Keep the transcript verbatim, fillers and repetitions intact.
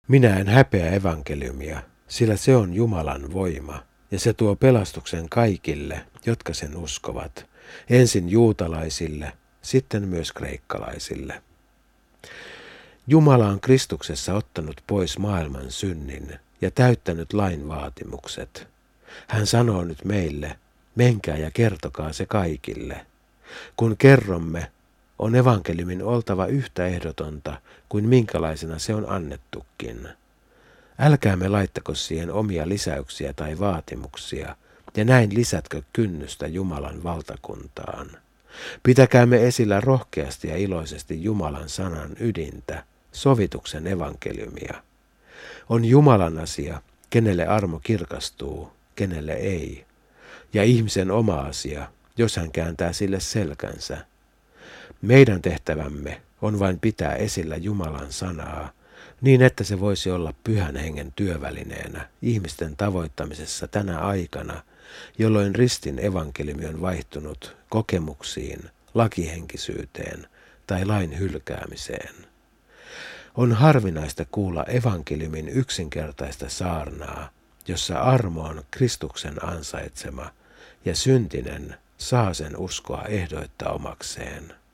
Minä en häpeä evankeliumia, sillä se on Jumalan voima, ja se tuo pelastuksen kaikille, jotka sen uskovat, ensin juutalaisille, sitten myös kreikkalaisille. Jumala on Kristuksessa ottanut pois maailman synnin ja täyttänyt lain vaatimukset. Hän sanoo nyt meille, menkää ja kertokaa se kaikille. Kun kerromme, on evankeliumin oltava yhtä ehdotonta kuin minkälaisena se on annettukin. Älkäämme laittako siihen omia lisäyksiä tai vaatimuksia, ja näin lisätkö kynnystä Jumalan valtakuntaan. Pitäkäämme esillä rohkeasti ja iloisesti Jumalan sanan ydintä, sovituksen evankeliumia. On Jumalan asia, kenelle armo kirkastuu, kenelle ei, ja ihmisen oma asia, jos hän kääntää sille selkänsä. Meidän tehtävämme on vain pitää esillä Jumalan sanaa, niin että se voisi olla Pyhän Hengen työvälineenä ihmisten tavoittamisessa tänä aikana, jolloin ristin evankeliumi on vaihtunut kokemuksiin, lakihenkisyyteen tai lain hylkäämiseen. On harvinaista kuulla evankeliumin yksinkertaista saarnaa, jossa armo on Kristuksen ansaitsema ja syntinen saa sen uskoa ehdoitta omakseen.